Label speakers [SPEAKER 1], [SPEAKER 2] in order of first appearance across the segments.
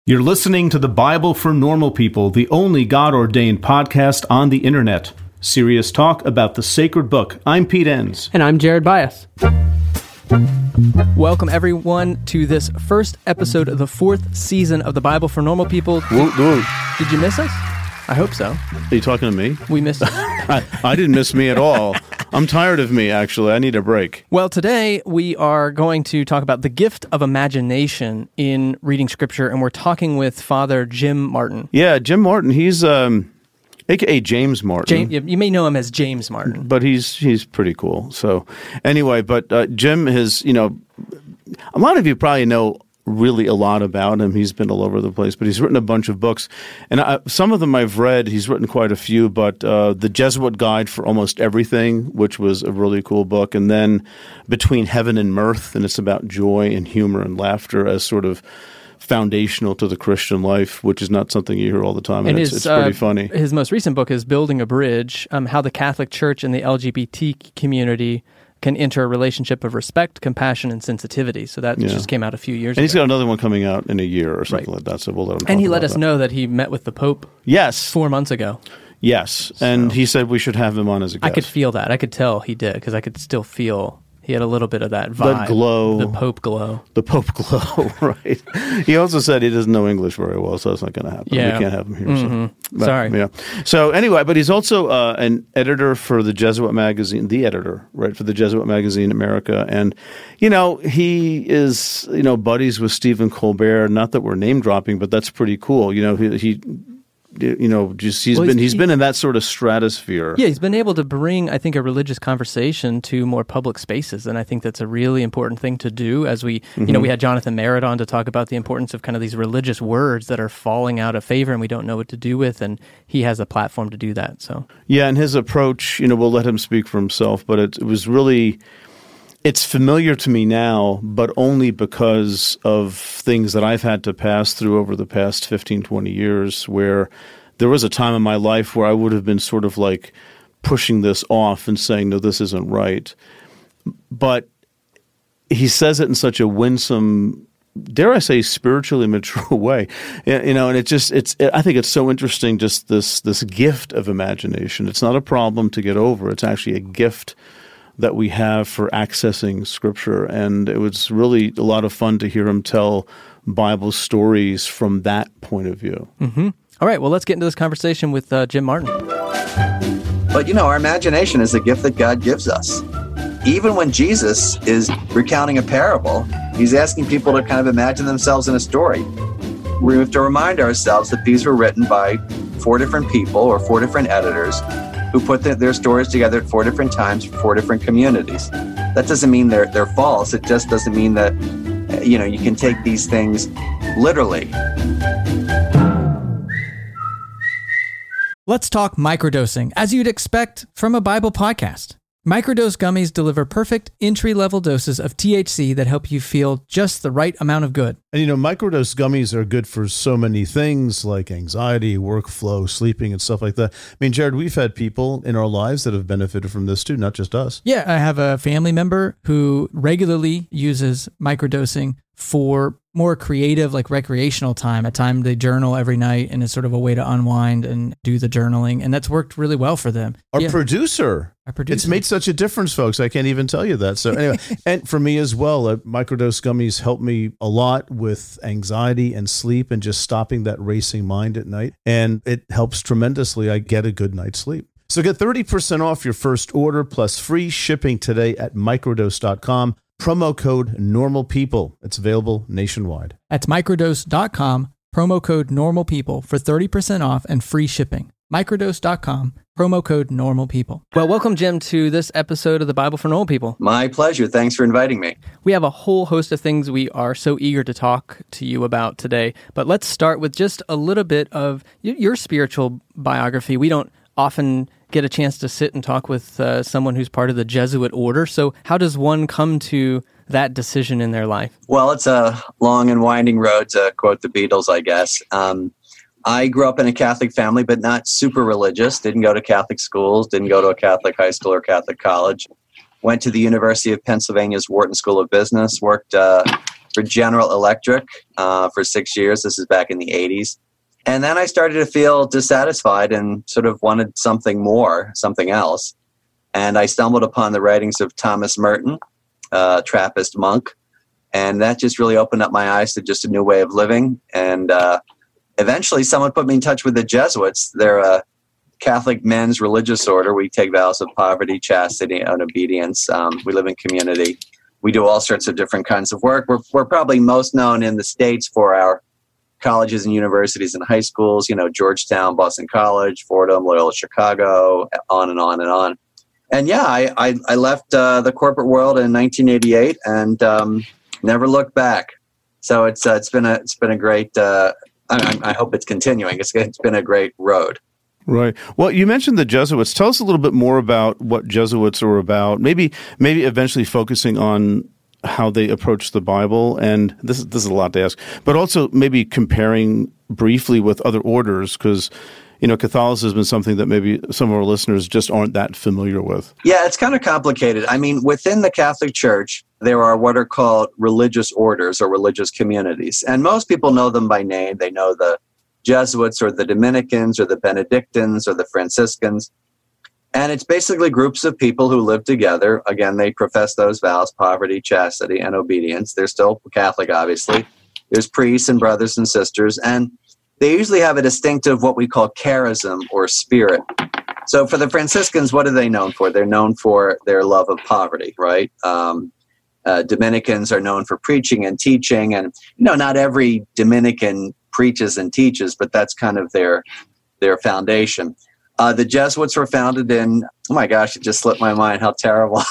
[SPEAKER 1] You're listening to the Bible for Normal People, the only God-ordained podcast on the internet. Serious talk about the sacred book. I'm Pete Enns.
[SPEAKER 2] And I'm Jared Bias. Welcome, everyone, to this first episode of the fourth season of the Bible for Normal People. Did you miss us? I hope so.
[SPEAKER 3] Are you talking to me?
[SPEAKER 2] We missed
[SPEAKER 3] I didn't miss me at all. I'm tired of me, actually. I need a break.
[SPEAKER 2] Well, today we are going to talk about the gift of imagination in reading Scripture, and we're talking with Father Jim Martin.
[SPEAKER 3] Yeah, Jim Martin. He's a.k.a. James Martin.
[SPEAKER 2] You may know him as James Martin.
[SPEAKER 3] But he's pretty cool. So anyway, but Jim has, a lot of you probably know really a lot about him. He's been all over the place, but he's written a bunch of books. And some of them I've read. He's written quite a few, but The Jesuit Guide for Almost Everything, which was a really cool book. And then Between Heaven and Mirth, and it's about joy and humor and laughter as sort of foundational to the Christian life, which is not something you hear all the time. And it's pretty funny. His
[SPEAKER 2] most recent book is Building a Bridge, How the Catholic Church and the LGBT community can enter a relationship of respect, compassion, and sensitivity. So that just came out a few years ago.
[SPEAKER 3] And he's got another one coming out in a year or something like that, so we'll let him talk about that.
[SPEAKER 2] And he let us know that he met with the Pope 4 months ago.
[SPEAKER 3] Yes, and he said we should have him on as a guest.
[SPEAKER 2] I could feel that. I could tell he did, because I could still feel he had a little bit of that vibe.
[SPEAKER 3] That glow.
[SPEAKER 2] The Pope glow.
[SPEAKER 3] The Pope glow, right. He also said he doesn't know English very well, so it's not going to happen.
[SPEAKER 2] Yeah.
[SPEAKER 3] We can't have him here.
[SPEAKER 2] Mm-hmm.
[SPEAKER 3] So.
[SPEAKER 2] Sorry.
[SPEAKER 3] Yeah. So anyway, but he's also an editor for the Jesuit magazine, the editor, right, for the Jesuit magazine America. And, he is, buddies with Stephen Colbert. Not that we're name dropping, but that's pretty cool. He's been in that sort of stratosphere.
[SPEAKER 2] Yeah, he's been able to bring, I think, a religious conversation to more public spaces, and I think that's a really important thing to do. As we, we had Jonathan Merritt on to talk about the importance of kind of these religious words that are falling out of favor and we don't know what to do with, and he has a platform to do that. So
[SPEAKER 3] yeah, and his approach, we'll let him speak for himself, but it was really. It's familiar to me now, but only because of things that I've had to pass through over the past 15, 20 years, where there was a time in my life where I would have been sort of like pushing this off and saying, no, this isn't right. But he says it in such a winsome, dare I say, spiritually mature way, and I think it's so interesting, just this gift of imagination. It's not a problem to get over. It's actually a gift that we have for accessing Scripture. And it was really a lot of fun to hear him tell Bible stories from that point of view.
[SPEAKER 2] Mm-hmm. All right, well, let's get into this conversation with Jim Martin.
[SPEAKER 4] But, our imagination is a gift that God gives us. Even when Jesus is recounting a parable, he's asking people to kind of imagine themselves in a story. We have to remind ourselves that these were written by 4 different people or 4 different editors who put their stories together at 4 different times for 4 different communities. That doesn't mean they're false. It just doesn't mean that, you can take these things literally.
[SPEAKER 5] Let's talk microdosing, as you'd expect from a Bible podcast. Microdose gummies deliver perfect entry-level doses of THC that help you feel just the right amount of good.
[SPEAKER 6] And microdose gummies are good for so many things like anxiety, workflow, sleeping, and stuff like that. I mean, Jared, we've had people in our lives that have benefited from this too, not just us.
[SPEAKER 5] Yeah, I have a family member who regularly uses microdosing for more creative, like recreational time, a time they journal every night, and it's sort of a way to unwind and do the journaling. And that's worked really well for them.
[SPEAKER 6] Our producer. It's made such a difference, folks. I can't even tell you that. So anyway, and for me as well, microdose gummies help me a lot with anxiety and sleep and just stopping that racing mind at night. And it helps tremendously. I get a good night's sleep. So get 30% off your first order plus free shipping today at microdose.com. Promo code NORMALPEOPLE. It's available nationwide.
[SPEAKER 5] That's microdose.com, promo code NORMALPEOPLE for 30% off and free shipping. Microdose.com, promo code NORMALPEOPLE.
[SPEAKER 2] Well, welcome, Jim, to this episode of the Bible for Normal People.
[SPEAKER 4] My pleasure. Thanks for inviting me.
[SPEAKER 2] We have a whole host of things we are so eager to talk to you about today, but let's start with just a little bit of your spiritual biography. We don't often get a chance to sit and talk with someone who's part of the Jesuit order. So how does one come to that decision in their life?
[SPEAKER 4] Well, it's a long and winding road, to quote the Beatles, I guess. I grew up in a Catholic family, but not super religious. Didn't go to Catholic schools, didn't go to a Catholic high school or Catholic college. Went to the University of Pennsylvania's Wharton School of Business, worked for General Electric for 6 years. This is back in the 80s. And then I started to feel dissatisfied and sort of wanted something more, something else. And I stumbled upon the writings of Thomas Merton, Trappist monk. And that just really opened up my eyes to just a new way of living. And eventually someone put me in touch with the Jesuits. They're a Catholic men's religious order. We take vows of poverty, chastity, and obedience. We live in community. We do all sorts of different kinds of work. We're probably most known in the States for our colleges and universities and high schools, Georgetown, Boston College, Fordham, Loyola Chicago, on and on and on. And yeah, I left the corporate world in 1988 and never looked back. So it's been a great. I hope it's continuing. It's been a great road.
[SPEAKER 3] Right. Well, you mentioned the Jesuits. Tell us a little bit more about what Jesuits are about. Maybe eventually focusing on how they approach the Bible. And this is a lot to ask, but also maybe comparing briefly with other orders, because Catholicism is something that maybe some of our listeners just aren't that familiar with.
[SPEAKER 4] Yeah, it's kind of complicated. I mean, within the Catholic Church, there are what are called religious orders or religious communities. And most people know them by name. They know the Jesuits or the Dominicans or the Benedictines or the Franciscans. And it's basically groups of people who live together. Again, they profess those vows, poverty, chastity, and obedience. They're still Catholic, obviously. There's priests and brothers and sisters. And they usually have a distinctive what we call charism or spirit. So for the Franciscans, what are they known for? They're known for their love of poverty, right? Dominicans are known for preaching and teaching. And, not every Dominican preaches and teaches, but that's kind of their foundation. The Jesuits were founded in, oh my gosh, it just slipped my mind, how terrible.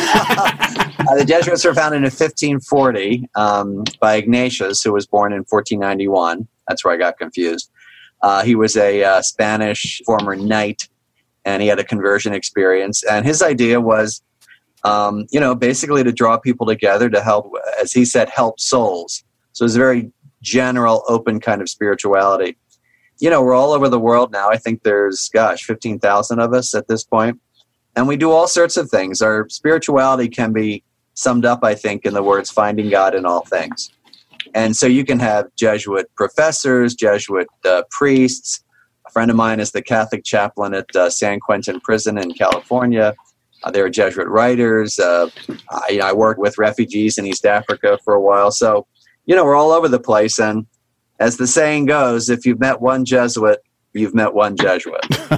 [SPEAKER 4] The Jesuits were founded in 1540 by Ignatius, who was born in 1491. That's where I got confused. He was a Spanish former knight, and he had a conversion experience. And his idea was, basically to draw people together to help, as he said, help souls. So it's a very general, open kind of spirituality. We're all over the world now. I think there's, 15,000 of us at this point. And we do all sorts of things. Our spirituality can be summed up, I think, in the words, finding God in all things. And so you can have Jesuit professors, Jesuit priests. A friend of mine is the Catholic chaplain at San Quentin Prison in California. There are Jesuit writers. I worked with refugees in East Africa for a while. So, we're all over the place. And as the saying goes, if you've met one Jesuit, you've met one Jesuit.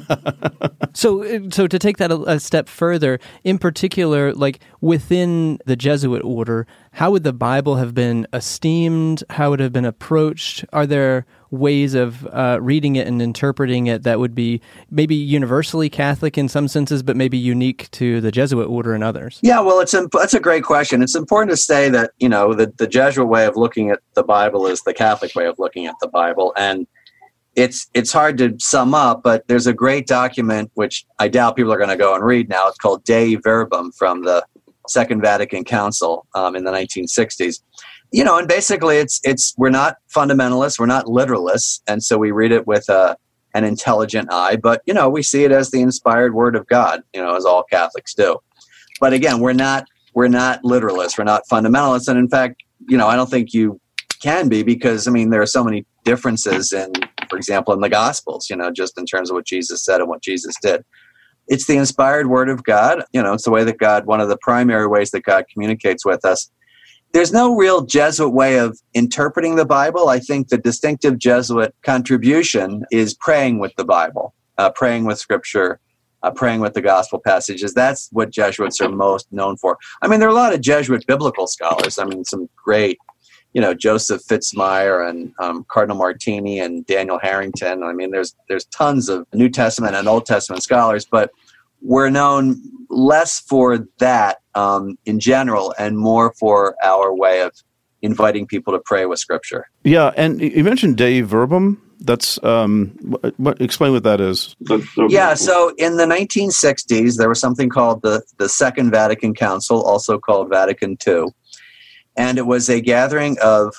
[SPEAKER 2] So to take that a step further, in particular, like within the Jesuit order, how would the Bible have been esteemed? How would it have been approached? Are there ways of reading it and interpreting it that would be maybe universally Catholic in some senses, but maybe unique to the Jesuit order in others?
[SPEAKER 4] Yeah, well, that's a great question. It's important to say that, the Jesuit way of looking at the Bible is the Catholic way of looking at the Bible. And it's hard to sum up, but there's a great document, which I doubt people are going to go and read now. It's called Dei Verbum from the Second Vatican Council in the 1960s. And basically we're not fundamentalists, we're not literalists, and so we read it with an intelligent eye, but, we see it as the inspired word of God, as all Catholics do. But again, we're not literalists, we're not fundamentalists, and in fact, I don't think you can be, because, there are so many differences in, for example, in the Gospels, just in terms of what Jesus said and what Jesus did. It's the inspired word of God. It's the way that God, one of the primary ways that God communicates with us. There's no real Jesuit way of interpreting the Bible. I think the distinctive Jesuit contribution is praying with the Bible, praying with Scripture, praying with the Gospel passages. That's what Jesuits are most known for. There are a lot of Jesuit biblical scholars. Some great, Joseph Fitzmyer and Cardinal Martini and Daniel Harrington. There's tons of New Testament and Old Testament scholars, but we're known less for that in general and more for our way of inviting people to pray with Scripture.
[SPEAKER 3] Yeah, and you mentioned Dei Verbum. That's explain what that is.
[SPEAKER 4] Yeah, so in the 1960s, there was something called the Second Vatican Council, also called Vatican II. And it was a gathering of,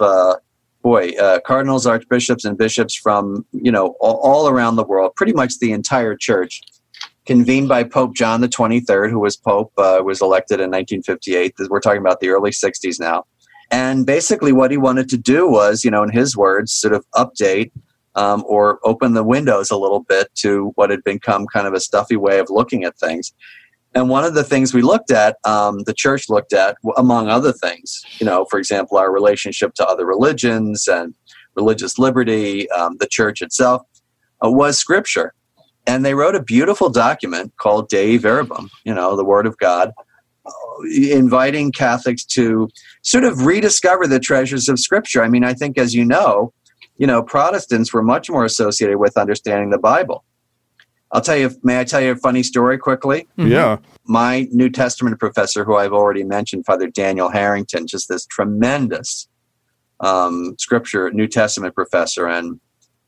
[SPEAKER 4] cardinals, archbishops, and bishops from, all around the world, pretty much the entire church, convened by Pope John the 23rd, who was Pope, was elected in 1958. We're talking about the early 60s now. And basically what he wanted to do was, in his words, sort of update or open the windows a little bit to what had become kind of a stuffy way of looking at things. And one of the things we looked at, the church looked at, among other things, for example, our relationship to other religions and religious liberty, the church itself, was Scripture. And they wrote a beautiful document called Dei Verbum, the Word of God, inviting Catholics to sort of rediscover the treasures of Scripture. I mean, I think, as you know, Protestants were much more associated with understanding the Bible. May I tell you a funny story quickly?
[SPEAKER 3] Mm-hmm. Yeah.
[SPEAKER 4] My New Testament professor, who I've already mentioned, Father Daniel Harrington, just this tremendous Scripture, New Testament professor, and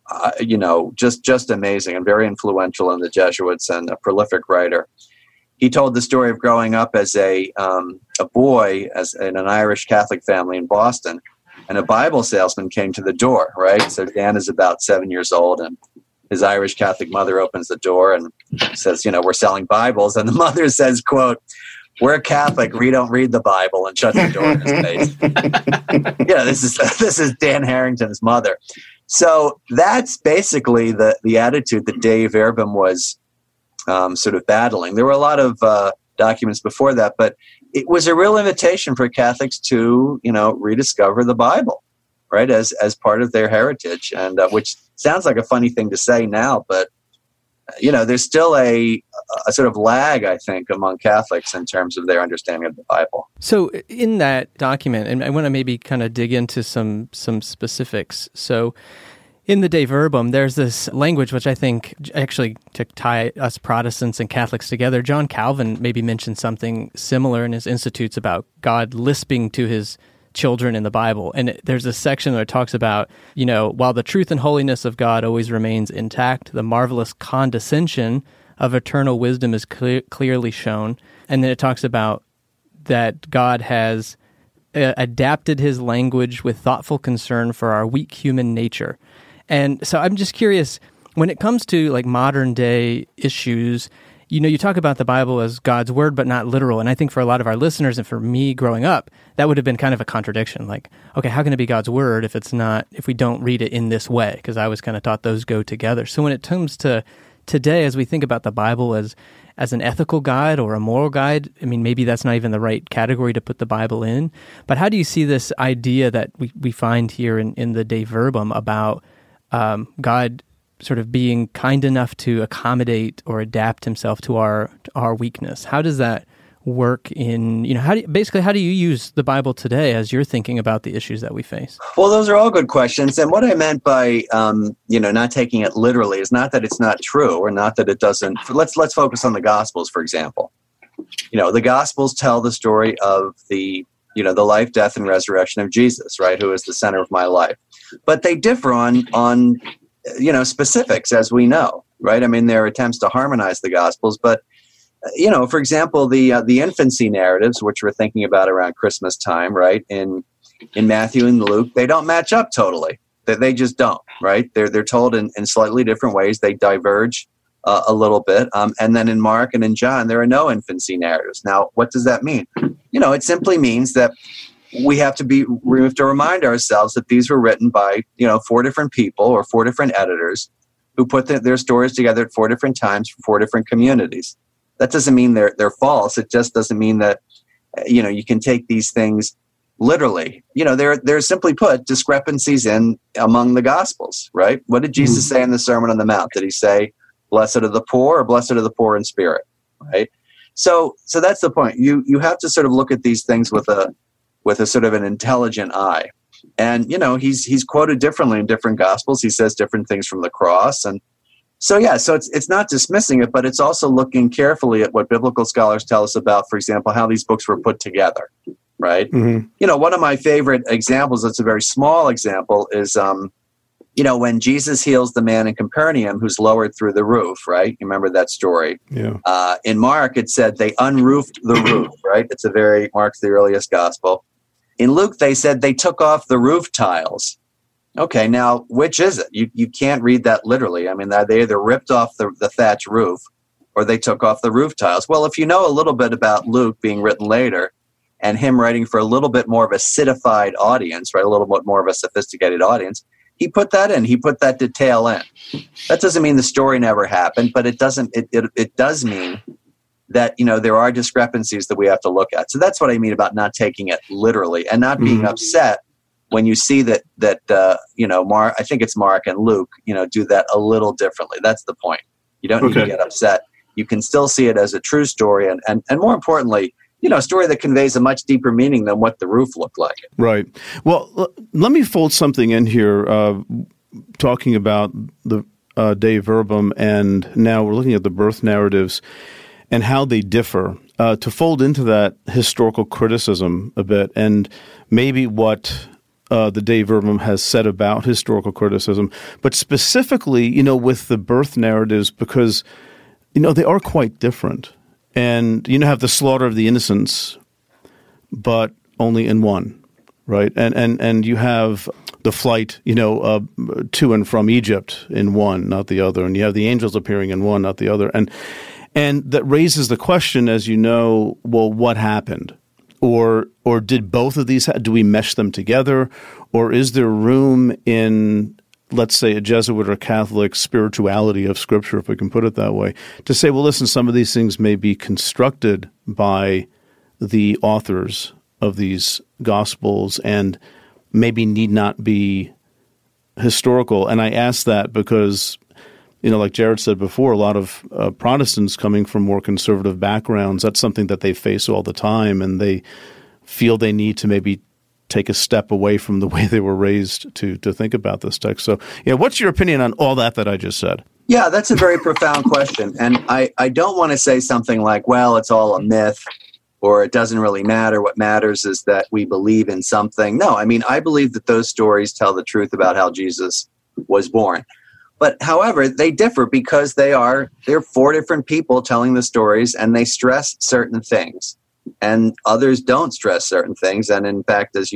[SPEAKER 4] just amazing and very influential in the Jesuits and a prolific writer. He told the story of growing up as a boy in an Irish Catholic family in Boston, and a Bible salesman came to the door, right? So Dan is about 7 years old, and his Irish Catholic mother opens the door and says, we're selling Bibles. And the mother says, quote, "We're Catholic, we don't read the Bible," and shuts the door in his face. This is Dan Harrington's mother. So that's basically the attitude that Dei Verbum was sort of battling. There were a lot of documents before that, but it was a real invitation for Catholics to, rediscover the Bible, right, as part of their heritage, and which sounds like a funny thing to say now, but there's still a sort of lag, I think, among Catholics in terms of their understanding of the Bible.
[SPEAKER 2] So in that document, and I want to maybe kind of dig into some specifics. So in the Dei Verbum, there's this language which I think actually to tie us Protestants and Catholics together. John Calvin maybe mentioned something similar in his Institutes about God lisping to his children in the Bible. And there's a section where it talks about, while the truth and holiness of God always remains intact, the marvelous condescension of eternal wisdom is clearly shown. And then it talks about that God has adapted his language with thoughtful concern for our weak human nature. And so I'm just curious, when it comes to like modern day issues, you talk about the Bible as God's word, but not literal. And I think for a lot of our listeners and for me growing up, that would have been kind of a contradiction. Like, okay, how can it be God's word if we don't read it in this way? Because I was kind of taught those go together. So when it comes to today, as we think about the Bible as an ethical guide or a moral guide, I mean, maybe that's not even the right category to put the Bible in. But how do you see this idea that we find here in the Dei Verbum about God sort of being kind enough to accommodate or adapt himself to our weakness? How does that work in, how do you use the Bible today as you're thinking about the issues that we face?
[SPEAKER 4] Well, those are all good questions. And what I meant by, not taking it literally is not that it's not true or not that it doesn't. Let's focus on the Gospels, for example. The Gospels tell the story of the life, death, and resurrection of Jesus, right, who is the center of my life. But they differ on specifics, as we know, right? I mean, there are attempts to harmonize the Gospels, but, for example, the infancy narratives, which we're thinking about around Christmas time, right, in Matthew and Luke, they don't match up totally. They just don't, right? They're told in slightly different ways. They diverge a little bit. And then in Mark and in John, there are no infancy narratives. Now, what does that mean? It simply means that we have to remind ourselves that these were written by, 4 different people or 4 different editors who put their stories together at 4 different times for 4 different communities. That doesn't mean they're false. It just doesn't mean that, you can take these things literally. There simply put discrepancies among the Gospels, right? What did Jesus say in the Sermon on the Mount? Did he say, "Blessed are the poor," or "Blessed are the poor in spirit," right? So that's the point. You have to sort of look at these things with a sort of an intelligent eye. And, he's quoted differently in different Gospels. He says different things from the cross. And so it's not dismissing it, but it's also looking carefully at what biblical scholars tell us about, for example, how these books were put together, right? Mm-hmm. One of my favorite examples, that's a very small example, is, when Jesus heals the man in Capernaum who's lowered through the roof, right? You remember that story?
[SPEAKER 3] Yeah.
[SPEAKER 4] In Mark, it said they unroofed the roof, right? Mark's the earliest gospel. In Luke, they said they took off the roof tiles. Okay, now, which is it? You can't read that literally. I mean, they either ripped off the thatch roof or they took off the roof tiles. Well, if you know a little bit about Luke being written later, and him writing for a little bit more of a citified audience, right? A little bit more of a sophisticated audience. He put that in. He put that detail in. That doesn't mean the story never happened, but it does mean that, there are discrepancies that we have to look at. So that's what I mean about not taking it literally and not being upset when you see that Mark, I think it's Mark and Luke, do that a little differently. That's the point. You don't need to get upset. You can still see it as a true story, and more importantly, a story that conveys a much deeper meaning than what the roof looked like.
[SPEAKER 3] Right. Well, let me fold something in here, talking about the Dei Verbum, and now we're looking at the birth narratives and how they differ, to fold into that historical criticism a bit, and maybe what the Dei Verbum has said about historical criticism, but specifically, with the birth narratives, because, they are quite different. And have the slaughter of the innocents, but only in one, right? And you have the flight, to and from Egypt in one, not the other. And you have the angels appearing in one, not the other. And that raises the question, as well, what happened? Or did both of these, do we mesh them together? Or is there room in, let's say, a Jesuit or Catholic spirituality of Scripture, if we can put it that way, to say, well, listen, some of these things may be constructed by the authors of these Gospels and maybe need not be historical. And I ask that because, like Jared said before, a lot of Protestants coming from more conservative backgrounds, that's something that they face all the time, and they feel they need to maybe take a step away from the way they were raised to think about this text. So, what's your opinion on all that I just said?
[SPEAKER 4] Yeah, that's a very profound question. And I don't want to say something like, well, it's all a myth, or it doesn't really matter. What matters is that we believe in something. No, I believe that those stories tell the truth about how Jesus was born. But however, they differ because they're four different people telling the stories, and they stress certain things. And others don't stress certain things. And in fact, as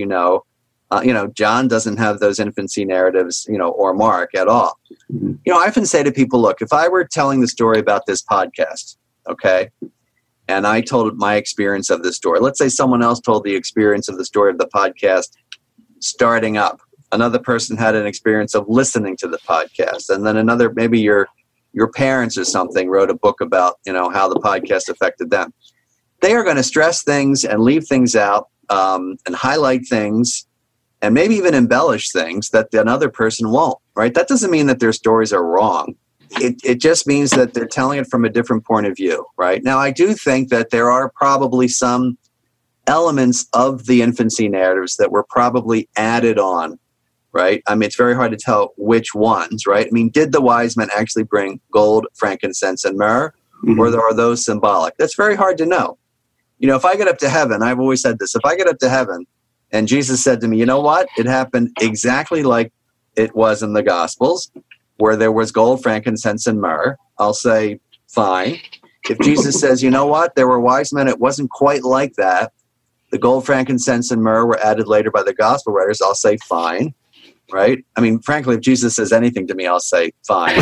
[SPEAKER 4] John doesn't have those infancy narratives, or Mark at all. I often say to people, look, if I were telling the story about this podcast, okay, and I told my experience of this story, let's say someone else told the experience of the story of the podcast starting up. Another person had an experience of listening to the podcast. And then another, maybe your parents or something wrote a book about, how the podcast affected them. They are going to stress things and leave things out, and highlight things and maybe even embellish things that another person won't, right? That doesn't mean that their stories are wrong. It just means that they're telling it from a different point of view, right? Now, I do think that there are probably some elements of the infancy narratives that were probably added on, right? It's very hard to tell which ones, right? Did the wise men actually bring gold, frankincense, and myrrh, or are those symbolic? That's very hard to know. If I get up to heaven, I've always said this, if I get up to heaven and Jesus said to me, you know what? It happened exactly like it was in the Gospels, where there was gold, frankincense, and myrrh, I'll say, fine. If Jesus says, you know what? There were wise men, it wasn't quite like that. The gold, frankincense, and myrrh were added later by the Gospel writers, I'll say, fine. Right? Frankly, if Jesus says anything to me, I'll say, fine.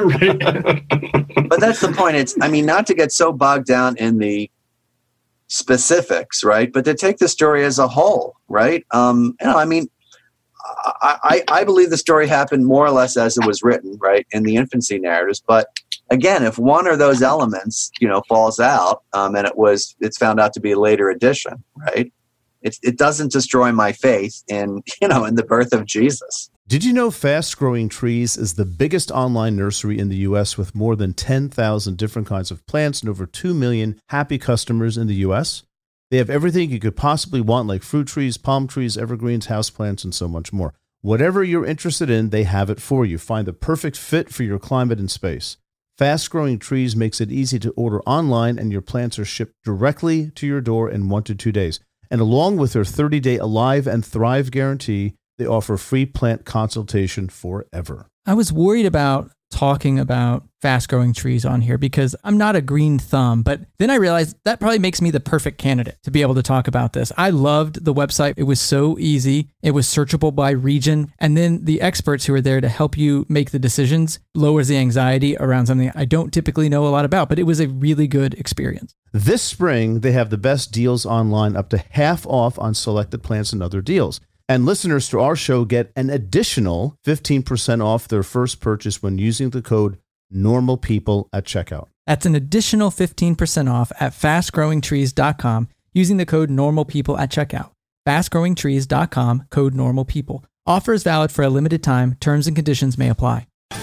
[SPEAKER 4] But that's the point. It's, not to get so bogged down in the specifics, right? But to take the story as a whole, right? I believe the story happened more or less as it was written, right, in the infancy narratives. But again, if one of those elements, falls out, and it's found out to be a later addition, right? It doesn't destroy my faith in the birth of Jesus.
[SPEAKER 6] Did you know Fast Growing Trees is the biggest online nursery in the U.S. with more than 10,000 different kinds of plants and over 2 million happy customers in the U.S.? They have everything you could possibly want, like fruit trees, palm trees, evergreens, houseplants, and so much more. Whatever you're interested in, they have it for you. Find the perfect fit for your climate and space. Fast Growing Trees makes it easy to order online, and your plants are shipped directly to your door in 1 to 2 days. And along with their 30-day Alive and Thrive guarantee, they offer free plant consultation forever.
[SPEAKER 5] I was worried about talking about fast growing trees on here because I'm not a green thumb, but then I realized that probably makes me the perfect candidate to be able to talk about this. I loved the website. It was so easy. It was searchable by region. And then the experts who are there to help you make the decisions lowers the anxiety around something I don't typically know a lot about, but it was a really good experience.
[SPEAKER 6] This spring, they have the best deals online, up to half off on selected plants and other deals. And listeners to our show get an additional 15% off their first purchase when using the code NORMALPEOPLE at checkout.
[SPEAKER 5] That's an additional 15% off at fastgrowingtrees.com using the code NORMALPEOPLE at checkout. Fastgrowingtrees.com, code NORMALPEOPLE. Offer is valid for a limited time. Terms and conditions may apply.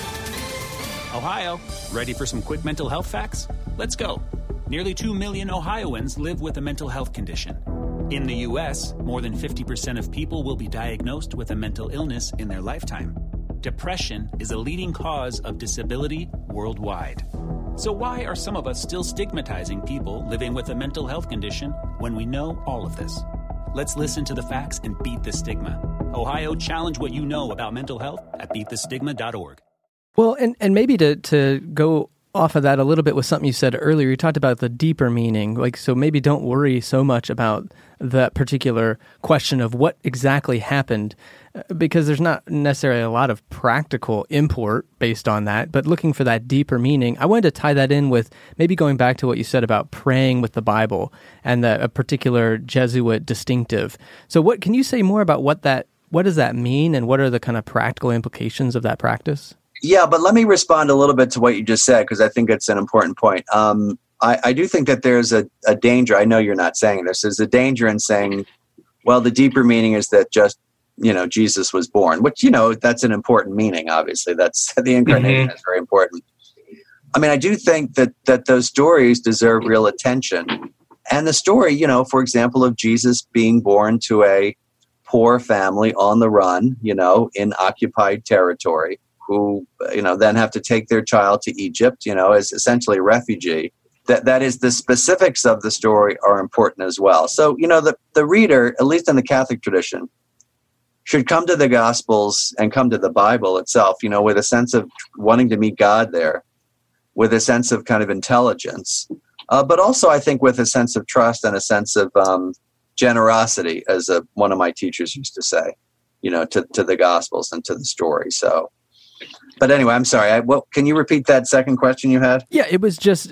[SPEAKER 7] Ohio, ready for some quick mental health facts? Let's go. Nearly 2 million Ohioans live with a mental health condition. In the U.S., more than 50% of people will be diagnosed with a mental illness in their lifetime. Depression is a leading cause of disability worldwide. So why are some of us still stigmatizing people living with a mental health condition when we know all of this? Let's listen to the facts and beat the stigma. Ohio, challenge what you know about mental health at beatthestigma.org.
[SPEAKER 2] Well, and maybe to go off of that a little bit with something you said earlier, you talked about the deeper meaning. So maybe don't worry so much about that particular question of what exactly happened, because there's not necessarily a lot of practical import based on that, but looking for that deeper meaning. I wanted to tie that in with maybe going back to what you said about praying with the Bible and a particular Jesuit distinctive. So what can you say more about what does that mean, and what are the kind of practical implications of that practice?
[SPEAKER 4] Yeah, but let me respond a little bit to what you just said, because I think it's an important point. I do think that there's a danger. I know you're not saying this. There's a danger in saying, well, the deeper meaning is that just, Jesus was born, which, that's an important meaning, obviously. That's the incarnation is very important. I mean, I do think that those stories deserve real attention. And the story, for example, of Jesus being born to a poor family on the run, in occupied territory, who, then have to take their child to Egypt, as essentially a refugee. That is, the specifics of the story are important as well. So, the reader, at least in the Catholic tradition, should come to the Gospels and come to the Bible itself, with a sense of wanting to meet God there, with a sense of kind of intelligence, but also, I think, with a sense of trust and a sense of generosity, as one of my teachers used to say, to the Gospels and to the story. So. But anyway, I'm sorry. Can you repeat that second question you had?
[SPEAKER 2] Yeah, it was just,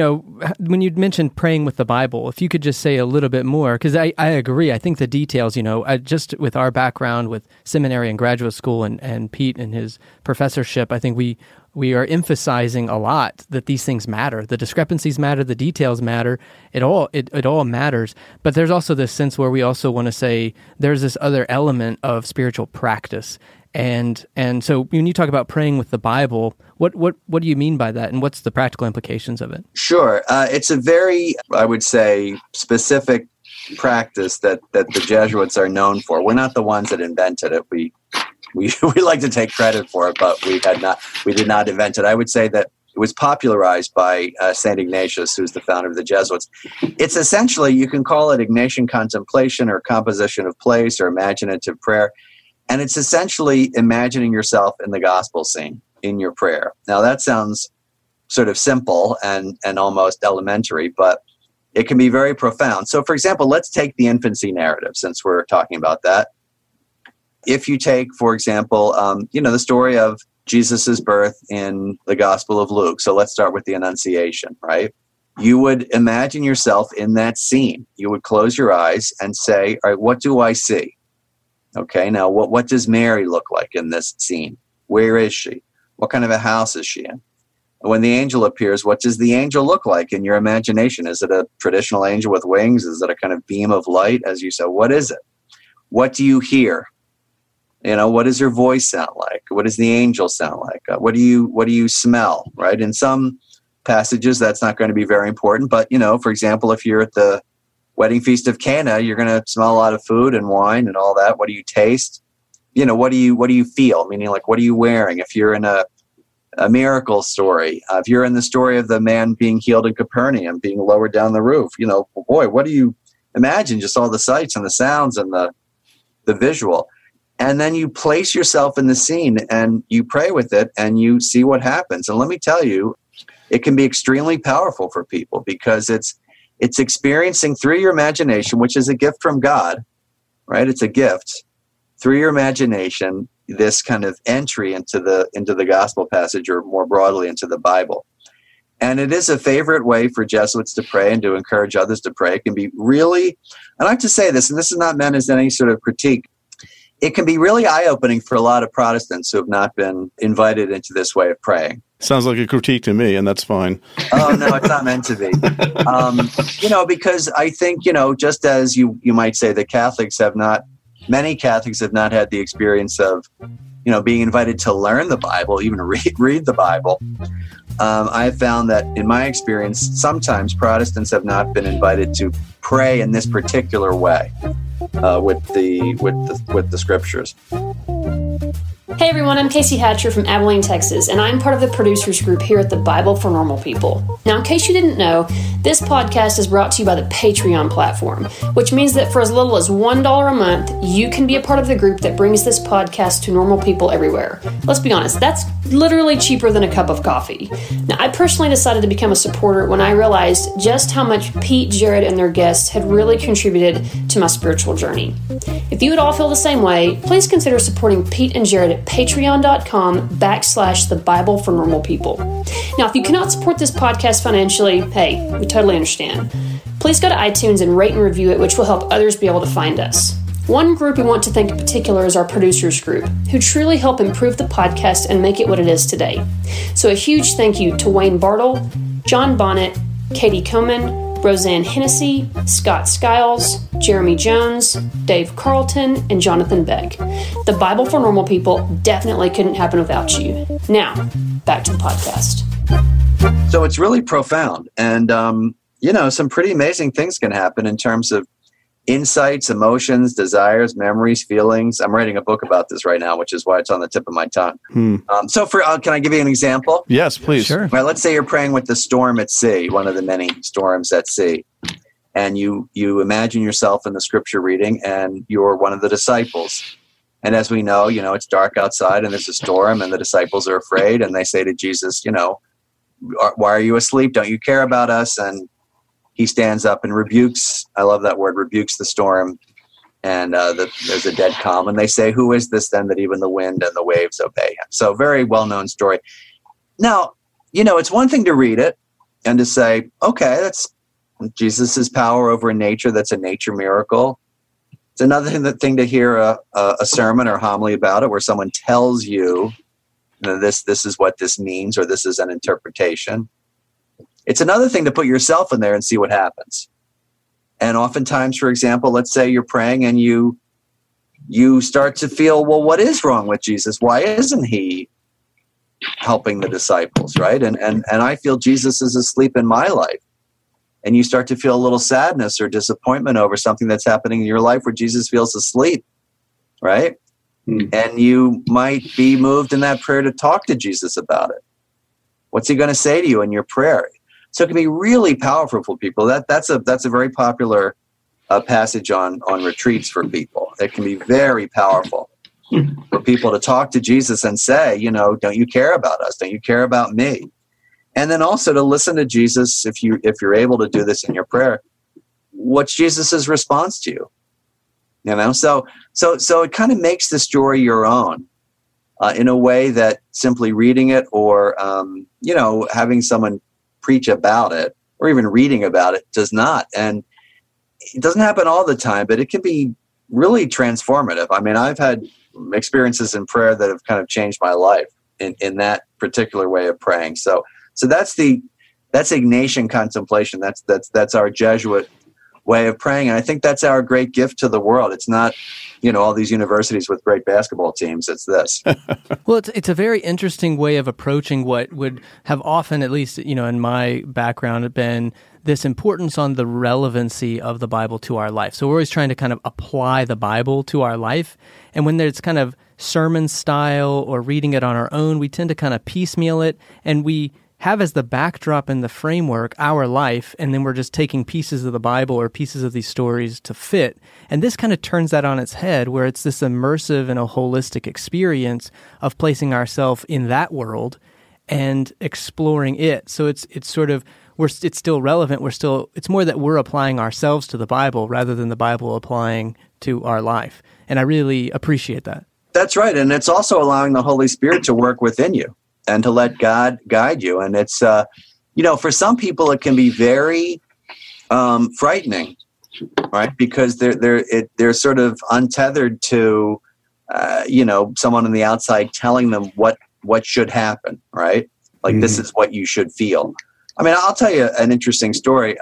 [SPEAKER 2] when you'd mentioned praying with the Bible, if you could just say a little bit more, because I agree. I think the details, just with our background with seminary and graduate school and Pete and his professorship, I think we are emphasizing a lot that these things matter. The discrepancies matter. The details matter. It all matters. But there's also this sense where we also want to say there's this other element of spiritual practice. And so when you talk about praying with the Bible, what do you mean by that, and what's the practical implications of it?
[SPEAKER 4] Sure. It's a very, I would say, specific practice that the Jesuits are known for. We're not the ones that invented it. We like to take credit for it, but we did not invent it. I would say that it was popularized by St. Ignatius, who's the founder of the Jesuits. It's essentially, you can call it Ignatian contemplation or composition of place or imaginative prayer. And it's essentially imagining yourself in the gospel scene in your prayer. Now, that sounds sort of simple and almost elementary, but it can be very profound. So, for example, let's take the infancy narrative, since we're talking about that. If you take, for example, the story of Jesus's birth in the Gospel of Luke. So let's start with the Annunciation, right? You would imagine yourself in that scene. You would close your eyes and say, all right, what do I see? Okay, now what does Mary look like in this scene? Where is she? What kind of a house is she in? When the angel appears, what does the angel look like in your imagination? Is it a traditional angel with wings? Is it a kind of beam of light? As you said, what is it? What do you hear? What does your voice sound like? What does the angel sound like? What do you smell? Right? In some passages, that's not going to be very important. But for example, if you're at the wedding feast of Cana, you're going to smell a lot of food and wine and all that. What do you taste? What do you feel? Meaning, like, what are you wearing? If you're in a miracle story, if you're in the story of the man being healed in Capernaum, being lowered down the roof, boy, what do you imagine? Just all the sights and the sounds and the visual. And then you place yourself in the scene and you pray with it and you see what happens. And let me tell you, it can be extremely powerful for people because it's experiencing through your imagination, which is a gift from God, right? It's a gift through your imagination, this kind of entry into the gospel passage, or more broadly into the Bible. And it is a favorite way for Jesuits to pray and to encourage others to pray. It can be really, I like to say this, and this is not meant as any sort of critique, it can be really eye-opening for a lot of Protestants who have not been invited into this way of praying.
[SPEAKER 3] Sounds like a critique to me, and that's fine.
[SPEAKER 4] Oh, no, it's not meant to be. Because I think, just as you might say that many Catholics have not had the experience of, being invited to learn the Bible, even read the Bible. I've found that in my experience, sometimes Protestants have not been invited to pray in this particular way with the scriptures.
[SPEAKER 8] Hey everyone, I'm Casey Hatcher from Abilene, Texas, and I'm part of the producers group here at the Bible for Normal People. Now, in case you didn't know, this podcast is brought to you by the Patreon platform, which means that for as little as $1 a month, you can be a part of the group that brings this podcast to normal people everywhere. Let's be honest, that's literally cheaper than a cup of coffee. Now, I personally decided to become a supporter when I realized just how much Pete, Jared, and their guests had really contributed to my spiritual journey. If you would all feel the same way, please consider supporting Pete and Jared at patreon.com/the Bible for Normal People. Now, if you cannot support this podcast financially, hey, we totally understand. Please go to iTunes and rate and review it, which will help others be able to find us. One group we want to thank in particular is our producers group, who truly help improve the podcast and make it what it is today. So a huge thank you to Wayne Bartle, John Bonnet, Katie Coman, Roseanne Hennessy, Scott Skiles, Jeremy Jones, Dave Carlton, and Jonathan Beck. The Bible for Normal People definitely couldn't happen without you. Now, back to the podcast.
[SPEAKER 4] So it's really profound. And, some pretty amazing things can happen in terms of insights, emotions, desires, memories, feelings. I'm writing a book about this right now, which is why it's on the tip of my tongue. Can I give you an example?
[SPEAKER 3] Yes, please.
[SPEAKER 2] Sure.
[SPEAKER 4] Right, let's say you're praying with the storm at sea, one of the many storms at sea, and you imagine yourself in the scripture reading, and you're one of the disciples. And as we know, it's dark outside, and there's a storm, and the disciples are afraid, and they say to Jesus, why are you asleep? Don't you care about us? And he stands up and rebukes, I love that word, rebukes the storm, and there's a dead calm. And they say, who is this then that even the wind and the waves obey him? So very well-known story. Now, it's one thing to read it and to say, okay, that's Jesus' power over nature. That's a nature miracle. It's another thing to hear a sermon or homily about it where someone tells you, this is what this means, or this is an interpretation. It's another thing to put yourself in there and see what happens. And oftentimes, for example, let's say you're praying and you start to feel, well, what is wrong with Jesus? Why isn't he helping the disciples, right? And I feel Jesus is asleep in my life. And you start to feel a little sadness or disappointment over something that's happening in your life where Jesus feels asleep, right? And you might be moved in that prayer to talk to Jesus about it. What's he going to say to you in your prayer? So it can be really powerful for people. That's a very popular passage on retreats for people. It can be very powerful for people to talk to Jesus and say, don't you care about us? Don't you care about me? And then also to listen to Jesus, if you're able to do this in your prayer, what's Jesus's response to you? So it kind of makes the story your own in a way that simply reading it or having someone preach about it or even reading about it does not. And it doesn't happen all the time, but it can be really transformative. I mean, I've had experiences in prayer that have kind of changed my life in that particular way of praying. So that's Ignatian contemplation. That's our Jesuit way of praying. And I think that's our great gift to the world. It's not, all these universities with great basketball teams. It's this.
[SPEAKER 2] Well, it's a very interesting way of approaching what would have often, at least, in my background, been this importance on the relevancy of the Bible to our life. So we're always trying to kind of apply the Bible to our life. And when there's kind of sermon style or reading it on our own, we tend to kind of piecemeal it, and we have as the backdrop and the framework our life, and then we're just taking pieces of the Bible or pieces of these stories to fit. And this kind of turns that on its head, where it's this immersive and a holistic experience of placing ourselves in that world and exploring it. So it's sort of, it's still relevant. It's more that we're applying ourselves to the Bible rather than the Bible applying to our life. And I really appreciate that.
[SPEAKER 4] That's right. And it's also allowing the Holy Spirit to work within you and to let God guide you. And it's, for some people, it can be very frightening, right? Because they're sort of untethered to, someone on the outside telling them what should happen, right? Like, this is what you should feel. I mean, I'll tell you an interesting story.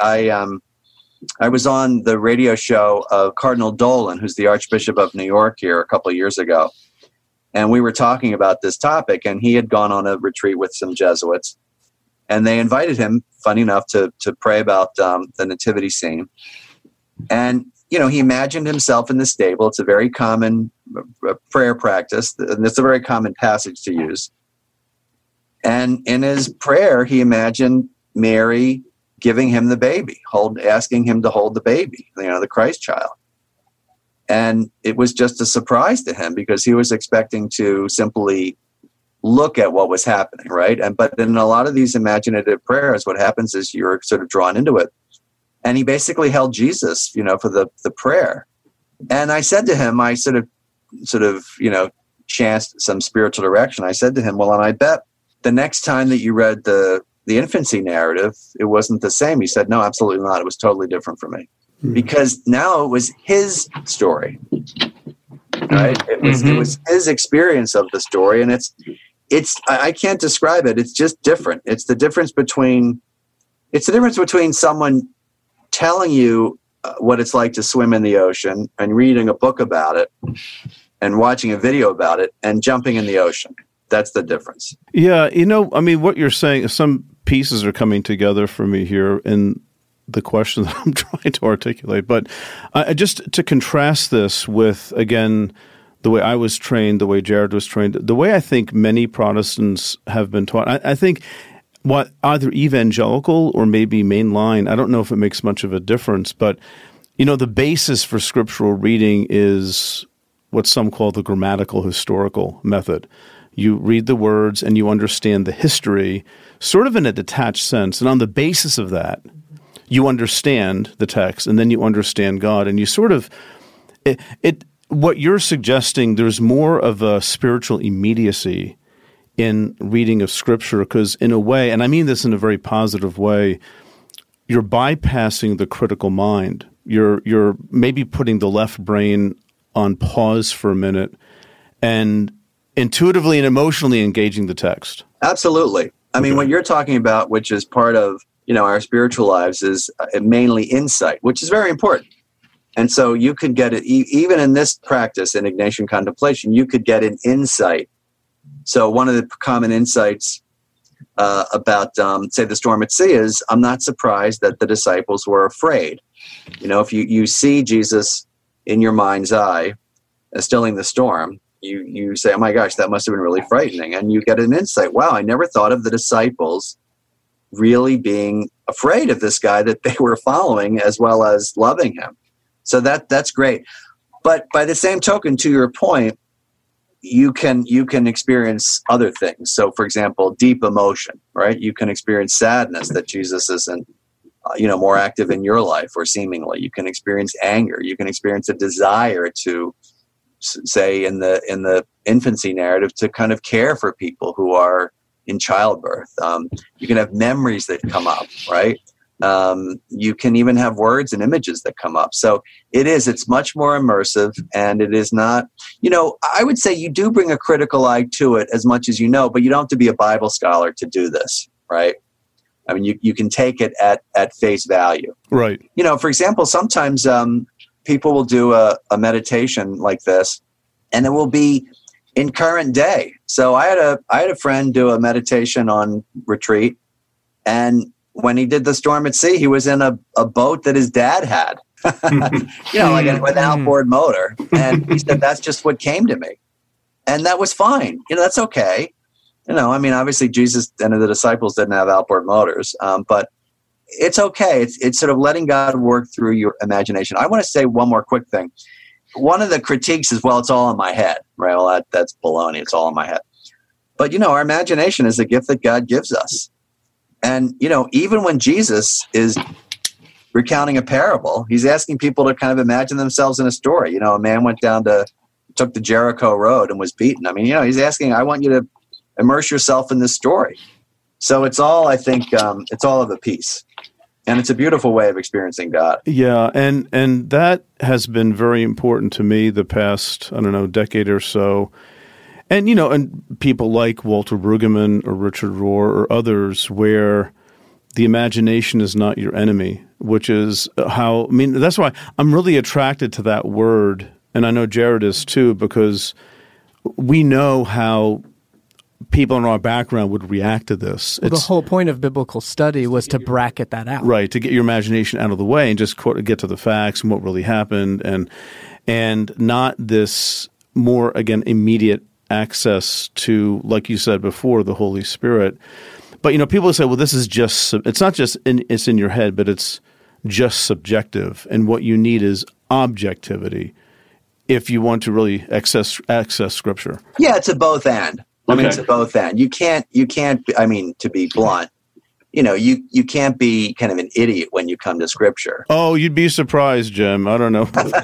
[SPEAKER 4] I was on the radio show of Cardinal Dolan, who's the Archbishop of New York here, a couple of years ago. And we were talking about this topic, and he had gone on a retreat with some Jesuits. And they invited him, funny enough, to pray about the nativity scene. And, he imagined himself in the stable. It's a very common prayer practice, and it's a very common passage to use. And in his prayer, he imagined Mary giving him the baby, asking him to hold the baby, the Christ child. And it was just a surprise to him because he was expecting to simply look at what was happening, right? But in a lot of these imaginative prayers, what happens is you're sort of drawn into it. And he basically held Jesus, for the prayer. And I said to him, I sort of chanced some spiritual direction. I said to him, well, and I bet the next time that you read the infancy narrative, it wasn't the same. He said, no, absolutely not. It was totally different for me. Because now it was his story, right? It was his experience of the story, and I can't describe it. It's just different. It's the difference between someone telling you what it's like to swim in the ocean and reading a book about it and watching a video about it and jumping in the ocean. That's the difference.
[SPEAKER 3] Yeah, what you're saying, some pieces are coming together for me here in the question that I'm trying to articulate. But just to contrast this with, again, the way I was trained, the way Jared was trained, the way I think many Protestants have been taught, I think what either evangelical or maybe mainline, I don't know if it makes much of a difference, but, the basis for scriptural reading is what some call the grammatical historical method. You read the words and you understand the history sort of in a detached sense. And on the basis of that, you understand the text, and then you understand God, and you sort of what you're suggesting, there's more of a spiritual immediacy in reading of Scripture, because in a way, and I mean this in a very positive way, you're bypassing the critical mind. You're maybe putting the left brain on pause for a minute and intuitively and emotionally engaging the text.
[SPEAKER 4] Absolutely. I mean, what you're talking about, which is part of our spiritual lives, is mainly insight, which is very important. And so you could get it, even in this practice, in Ignatian contemplation, you could get an insight. So one of the common insights about, say, the storm at sea is, I'm not surprised that the disciples were afraid. If you see Jesus in your mind's eye, stilling the storm, you say, oh my gosh, that must have been really frightening. And you get an insight. Wow, I never thought of the disciples really being afraid of this guy that they were following as well as loving him. So that's great. But by the same token, to your point, you can experience other things. So, for example, deep emotion, right? You can experience sadness that Jesus isn't, more active in your life, or seemingly. You can experience anger. You can experience a desire to, say, in the infancy narrative, to kind of care for people who are in childbirth. You can have memories that come up, right? You can even have words and images that come up. So it's much more immersive, and it is not, I would say you do bring a critical eye to it as much as but you don't have to be a Bible scholar to do this, right? I mean, you can take it at face value. Right. For example, sometimes people will do a meditation like this, and it will be in current day. So I had a friend do a meditation on retreat, and when he did the storm at sea, he was in a boat that his dad had, like with an outboard motor. And he said, that's just what came to me. And that was fine. That's okay. I mean, obviously Jesus and the disciples didn't have outboard motors, but it's okay. It's sort of letting God work through your imagination. I want to say one more quick thing. One of the critiques is, well, it's all in my head, right? Well, that's baloney. It's all in my head. But, our imagination is a gift that God gives us. And, even when Jesus is recounting a parable, he's asking people to kind of imagine themselves in a story. A man took the Jericho road and was beaten. I mean, he's asking, I want you to immerse yourself in this story. So it's all, I think, it's all of a piece. And it's a beautiful way of experiencing God.
[SPEAKER 3] Yeah, and that has been very important to me the past, decade or so. And, and people like Walter Brueggemann or Richard Rohr or others, where the imagination is not your enemy, which is that's why I'm really attracted to that word. And I know Jared is too, because we know how people in our background would react to this.
[SPEAKER 2] Well, the whole point of biblical study was to bracket that out.
[SPEAKER 3] Right, to get your imagination out of the way and just get to the facts and what really happened, and not this more, again, immediate access to, like you said before, the Holy Spirit. But, people say, well, this is just, it's not just, it's in your head, but it's just subjective. And what you need is objectivity if you want to really access Scripture.
[SPEAKER 4] Yeah, it's a both and. I mean, it's a both end. You can't, I mean, to be blunt, you can't be kind of an idiot when you come to Scripture.
[SPEAKER 3] Oh, you'd be surprised, Jim. I don't know.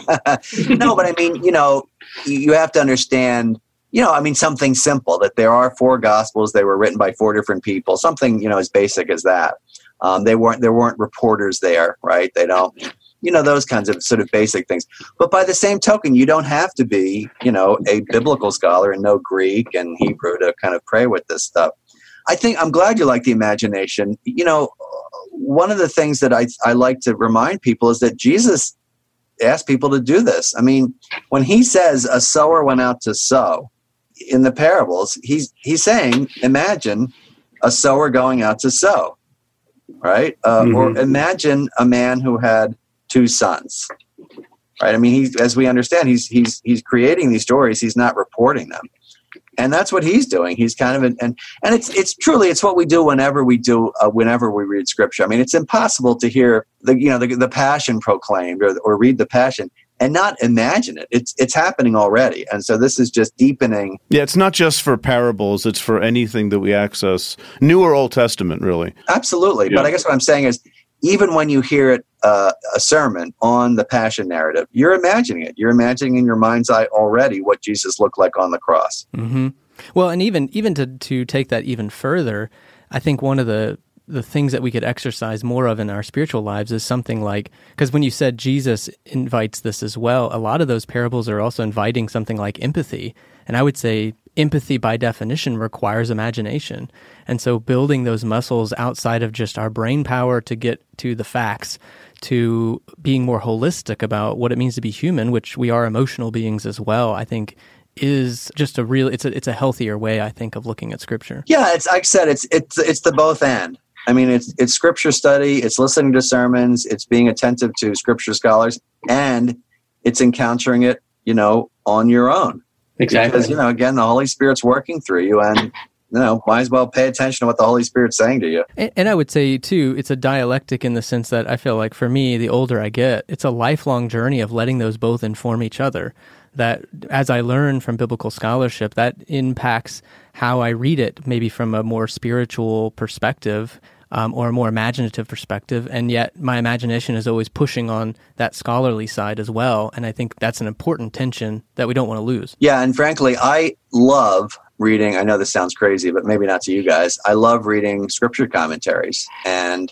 [SPEAKER 4] No, but I mean, you have to understand, something simple, that there are 4 Gospels. They were written by 4 different people, something, as basic as that. There weren't reporters there, right? They don't, those kinds of sort of basic things. But by the same token, you don't have to be, a biblical scholar and know Greek and Hebrew to kind of pray with this stuff. I'm glad you like the imagination. One of the things that I like to remind people is that Jesus asked people to do this. I mean, when he says a sower went out to sow in the parables, he's saying, imagine a sower going out to sow, right? Or imagine a man who had 2 sons, right? I mean, as we understand, he's creating these stories. He's not reporting them, and that's what he's doing. He's kind of and it's truly what we do whenever we read Scripture. I mean, it's impossible to hear the Passion proclaimed or read the Passion and not imagine it. It's happening already, and so this is just deepening.
[SPEAKER 3] Yeah, it's not just for parables; it's for anything that we access, New or Old Testament, really.
[SPEAKER 4] Absolutely, yeah. But I guess what I'm saying is, even when you hear it, a sermon on the Passion narrative, you're imagining it. You're imagining in your mind's eye already what Jesus looked like on the cross.
[SPEAKER 2] Mm-hmm. Well, and even to take that even further, I think one of the things that we could exercise more of in our spiritual lives is something like, because when you said Jesus invites this as well, a lot of those parables are also inviting something like empathy. And I would say empathy by definition requires imagination. And so building those muscles outside of just our brain power to get to the facts, to being more holistic about what it means to be human, which we are emotional beings as well, I think is just it's a healthier way, I think, of looking at Scripture.
[SPEAKER 4] Yeah, it's like I said, it's the both and. I mean, it's Scripture study, it's listening to sermons, it's being attentive to Scripture scholars, and it's encountering it, on your own.
[SPEAKER 9] Exactly.
[SPEAKER 4] Because, again, the Holy Spirit's working through you, and, might as well pay attention to what the Holy Spirit's saying to you.
[SPEAKER 2] And I would say, too, it's a dialectic in the sense that I feel like for me, the older I get, it's a lifelong journey of letting those both inform each other. That as I learn from biblical scholarship, that impacts how I read it, maybe from a more spiritual perspective, or a more imaginative perspective, and yet my imagination is always pushing on that scholarly side as well, and I think that's an important tension that we don't want to lose.
[SPEAKER 4] Yeah, and frankly, I love reading, I know this sounds crazy, but maybe not to you guys, I love reading Scripture commentaries, and,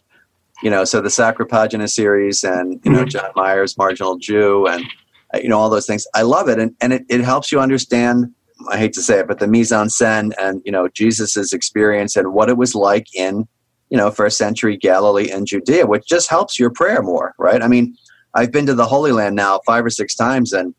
[SPEAKER 4] so the Sacropagina series, and, John Meyer's Marginal Jew, and, all those things, I love it, and it helps you understand, I hate to say it, but the mise en scène and, Jesus's experience and what it was like in first century Galilee and Judea, which just helps your prayer more, right? I mean, I've been to the Holy Land now 5 or 6 times, and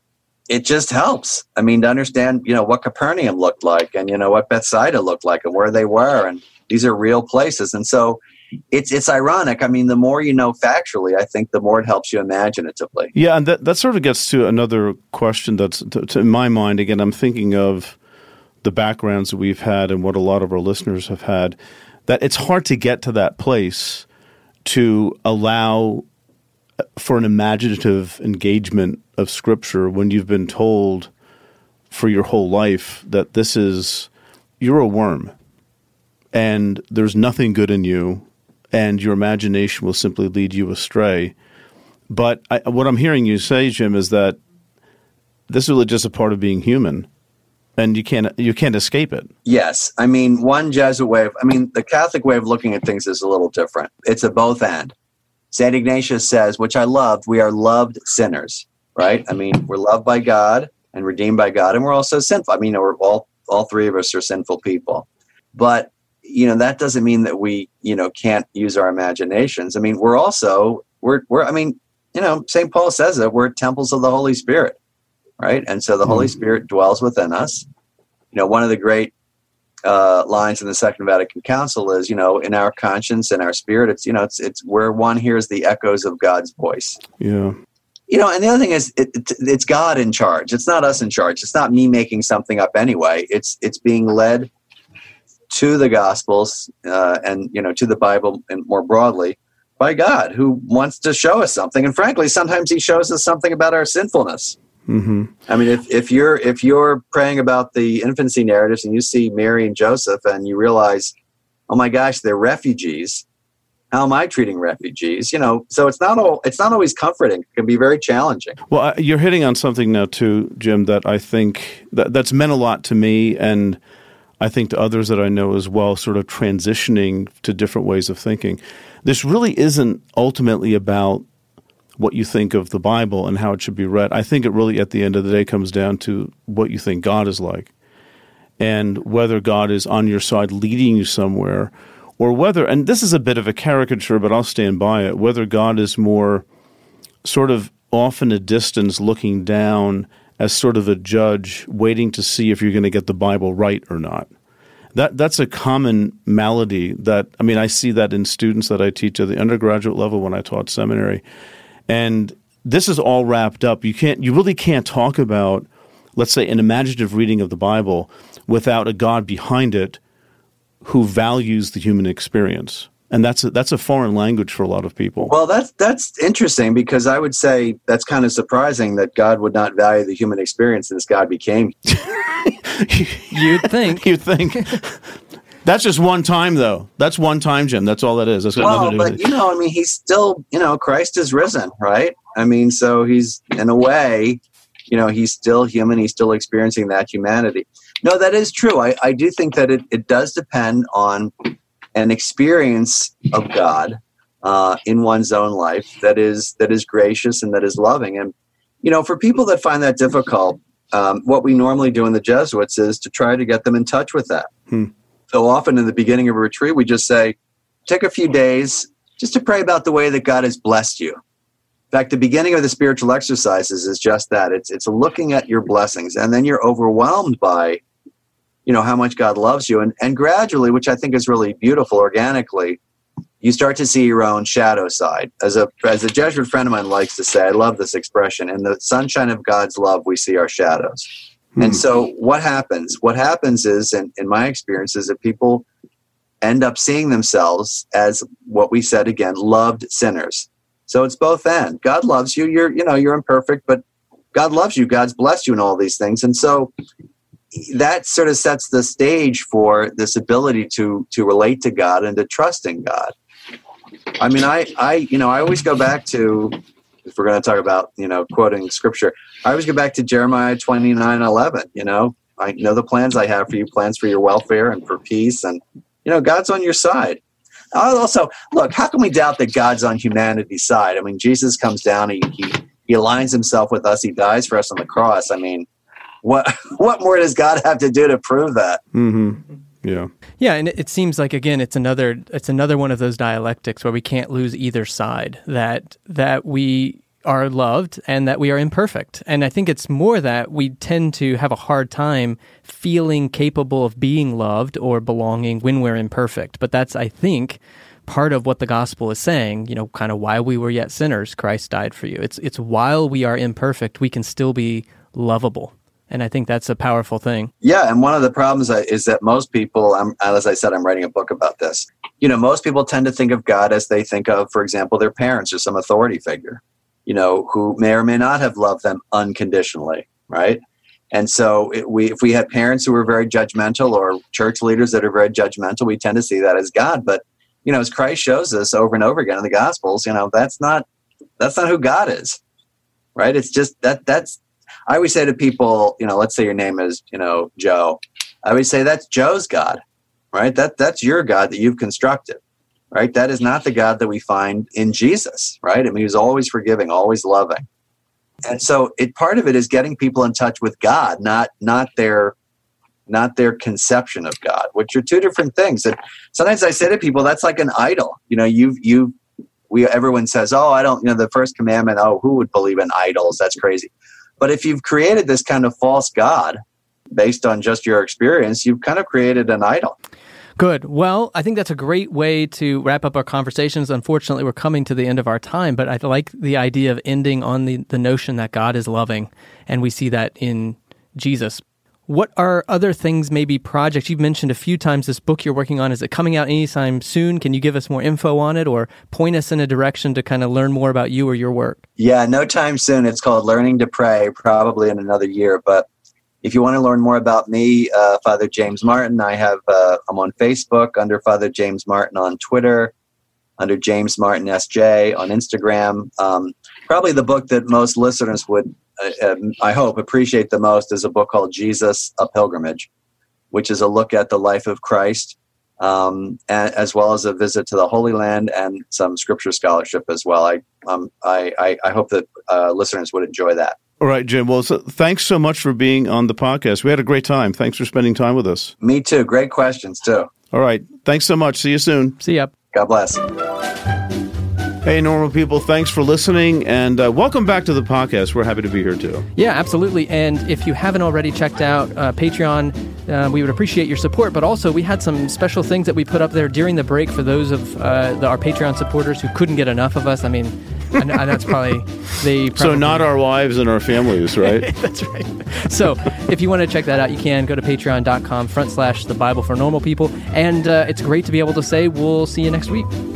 [SPEAKER 4] it just helps. I mean, to understand, what Capernaum looked like, and, what Bethsaida looked like, and where they were, and these are real places. And so it's ironic. I mean, the more you know factually, I think the more it helps you imaginatively.
[SPEAKER 3] Yeah, and that sort of gets to another question that's, to in my mind, again, I'm thinking of the backgrounds that we've had and what a lot of our listeners have had, that it's hard to get to that place to allow for an imaginative engagement of Scripture when you've been told for your whole life that you're a worm and there's nothing good in you and your imagination will simply lead you astray. But what I'm hearing you say, Jim, is that this is really just a part of being human, and you can't escape it.
[SPEAKER 4] Yes. I mean, the Catholic way of looking at things is a little different. It's a both and. St. Ignatius says, which I loved, we are loved sinners, right? I mean, we're loved by God and redeemed by God, and we're also sinful. I mean, we're all three of us are sinful people. But, that doesn't mean that we, can't use our imaginations. I mean, St. Paul says that we're temples of the Holy Spirit, right? And so the Holy Spirit dwells within us. One of the great lines in the Second Vatican Council is, in our conscience and our spirit, it's where one hears the echoes of God's voice.
[SPEAKER 3] Yeah.
[SPEAKER 4] And the other thing is, it's God in charge. It's not us in charge. It's not me making something up anyway. It's being led to the Gospels and to the Bible and more broadly by God, who wants to show us something. And frankly, sometimes He shows us something about our sinfulness.
[SPEAKER 3] Mm-hmm.
[SPEAKER 4] I mean, if you're praying about the infancy narratives and you see Mary and Joseph and you realize, oh my gosh, they're refugees. How am I treating refugees? So it's not always comforting. It can be very challenging.
[SPEAKER 3] Well, you're hitting on something now too, Jim, that I think that's meant a lot to me, and I think to others that I know as well, sort of transitioning to different ways of thinking. This really isn't ultimately about what you think of the Bible and how it should be read. I think it really, at the end of the day, comes down to what you think God is like, and whether God is on your side leading you somewhere, or whether, and this is a bit of a caricature, but I'll stand by it, whether God is more sort of off in a distance looking down as sort of a judge waiting to see if you're going to get the Bible right or not. That's a common malady that, I mean, I see that in students that I teach at the undergraduate level when I taught seminary. And this is all wrapped up. You really can't talk about, let's say, an imaginative reading of the Bible without a God behind it who values the human experience. And that's a foreign language for a lot of people.
[SPEAKER 4] Well, that's interesting, because I would say that's kind of surprising that God would not value the human experience as God became.
[SPEAKER 2] You'd think.
[SPEAKER 3] That's just one time, though. That's one time, Jim. That's all that is. That's got nothing to do with
[SPEAKER 4] but he's still, Christ is risen, right? I mean, so he's, in a way, he's still human. He's still experiencing that humanity. No, that is true. I do think that it does depend on an experience of God in one's own life that is gracious and that is loving. And, for people that find that difficult, what we normally do in the Jesuits is to try to get them in touch with that. So often in the beginning of a retreat, we just say, take a few days just to pray about the way that God has blessed you. In fact, the beginning of the spiritual exercises is just that. It's looking at your blessings, and then you're overwhelmed by, how much God loves you. And gradually, which I think is really beautiful, organically, you start to see your own shadow side. As a Jesuit friend of mine likes to say, I love this expression, in the sunshine of God's love, we see our shadows. And so what happens? What happens is, in my experience, is that people end up seeing themselves as, what we said again, loved sinners. So it's both and. God loves you. You're imperfect, but God loves you. God's blessed you in all these things. And so that sort of sets the stage for this ability to relate to God and to trust in God. I mean, I always go back to, if we're going to talk about, quoting scripture, I always go back to Jeremiah 29:11. I know the plans I have for you, plans for your welfare and for peace. And, God's on your side. Also, look, how can we doubt that God's on humanity's side? I mean, Jesus comes down, he aligns himself with us. He dies for us on the cross. I mean, what more does God have to do to prove that?
[SPEAKER 3] Mm-hmm. Yeah.
[SPEAKER 2] Yeah, and it seems like, again, it's another one of those dialectics where we can't lose either side, that we are loved and that we are imperfect. And I think it's more that we tend to have a hard time feeling capable of being loved or belonging when we're imperfect. But that's, I think, part of what the gospel is saying, kind of while we were yet sinners, Christ died for you. It's while we are imperfect, we can still be lovable. And I think that's a powerful thing.
[SPEAKER 4] Yeah, and one of the problems is that most people, as I said, I'm writing a book about this. Most people tend to think of God as they think of, for example, their parents or some authority figure, who may or may not have loved them unconditionally, right? And so if we had parents who were very judgmental or church leaders that are very judgmental, we tend to see that as God. But, as Christ shows us over and over again in the Gospels, that's not who God is, right? It's just that's, I always say to people, let's say your name is, Joe. I always say that's Joe's God, right? That's your God that you've constructed, right? That is not the God that we find in Jesus, right? I mean, he was always forgiving, always loving. And so part of it is getting people in touch with God, not their conception of God, which are two different things. And sometimes I say to people, that's like an idol. Everyone says, oh, I don't, the first commandment, oh, who would believe in idols? That's crazy. But if you've created this kind of false God based on just your experience, you've kind of created an idol.
[SPEAKER 2] Good. Well, I think that's a great way to wrap up our conversations. Unfortunately, we're coming to the end of our time, but I like the idea of ending on the notion that God is loving, and we see that in Jesus. What are other things, maybe projects? You've mentioned a few times this book you're working on. Is it coming out anytime soon? Can you give us more info on it or point us in a direction to kind of learn more about you or your work?
[SPEAKER 4] Yeah, no time soon. It's called Learning to Pray, probably in another year. But if you want to learn more about me, Father James Martin, I'm on Facebook under Father James Martin, on Twitter under James Martin SJ, on Instagram. Probably the book that most listeners would, I hope, appreciate the most is a book called Jesus, A Pilgrimage, which is a look at the life of Christ, as well as a visit to the Holy Land and some scripture scholarship as well. I hope that listeners would enjoy that.
[SPEAKER 3] All right, Jim. Well, thanks so much for being on the podcast. We had a great time. Thanks for spending time with us.
[SPEAKER 4] Me too. Great questions, too.
[SPEAKER 3] All right. Thanks so much. See you soon.
[SPEAKER 2] See ya.
[SPEAKER 4] God bless.
[SPEAKER 3] Hey, normal people, thanks for listening, and welcome back to the podcast. We're happy to be here, too.
[SPEAKER 2] Yeah, absolutely. And if you haven't already checked out Patreon, we would appreciate your support. But also, we had some special things that we put up there during the break for those of our Patreon supporters who couldn't get enough of us. I mean, and that's probably... So
[SPEAKER 3] not our wives and our families, right?
[SPEAKER 2] That's right. So if you want to check that out, you can go to patreon.com/the Bible for Normal People. And it's great to be able to say we'll see you next week.